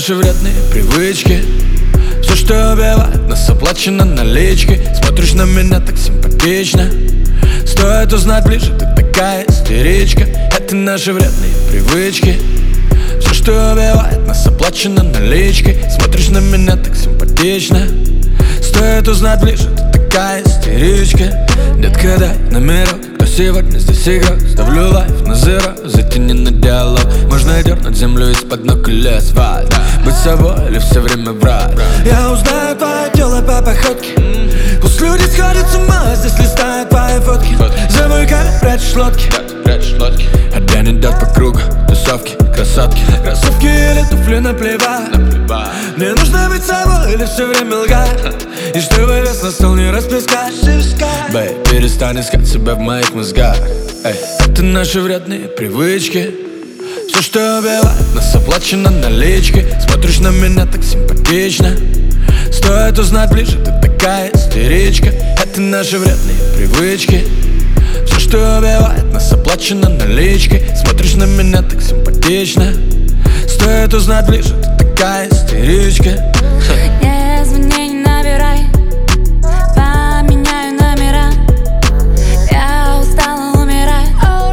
наши вредные привычки. Все, что убивает нас, оплачено наличкой. Смотришь на меня так симпатично, стоит узнать ближе, ты такая истеричка. Это наши вредные привычки. Все, что убивает нас, оплачено наличкой. Смотришь на меня так симпатично, стоит узнать ближе, ты такая истеричка. Детка, дай номерок, кто сегодня здесь игрок. Ставлю лайф на зеро, затяни на диалог. Можно дернуть землю из-под ног или асфальт. Быть собой или все время врать. Я узнаю твое тело по походке. Пусть люди сходят с ума, здесь листают твои фотки. Замыкай, прячешь лодки. А день идет по кругу, тусовки, красотки. Кроссовки или туфли наплевать. Мне нужно быть собой или все время лгать. И чтобы вес на стол не расплескать. Бэй, перестань искать себя в моих мозгах. Эй, это наши вредные привычки. Все, что убивает нас, оплачено наличкой. Смотришь на меня так симпатично, стоит узнать ближе, ты такая истеричка. Это наши вредные привычки. Все, что убивает нас, оплачено наличкой. Смотришь на меня так симпатично, стоит узнать ближе, ты такая истеричка. Не звони, не набирай, поменяю номера. Я устала, умирай.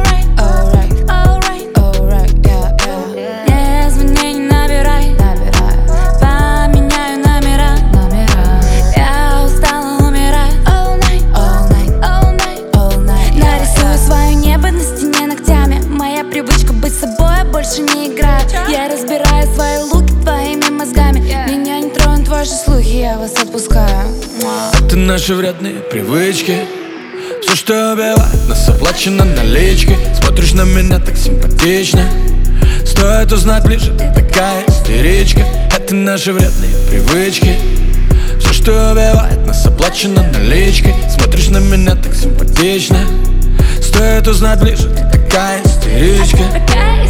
Не звони, не набирай, поменяю номера. Я устала, умирай. Нарисую свое небо на стене ногтями. Моя привычка быть собой больше не играет. Я разбираю свои луки твоими мозгами. Меня не тронут ваши слухи, я вас отпускаю. Это наши вредные привычки. Все, что убивает нас, оплачено наличкой. Смотришь на меня так симпатично, стоит узнать ближе, ты такая истеричка. Это наши вредные привычки. Все, что убивает нас, оплачено наличкой. Смотришь на меня так симпатично, стоит узнать ближе, ты такая истеричка.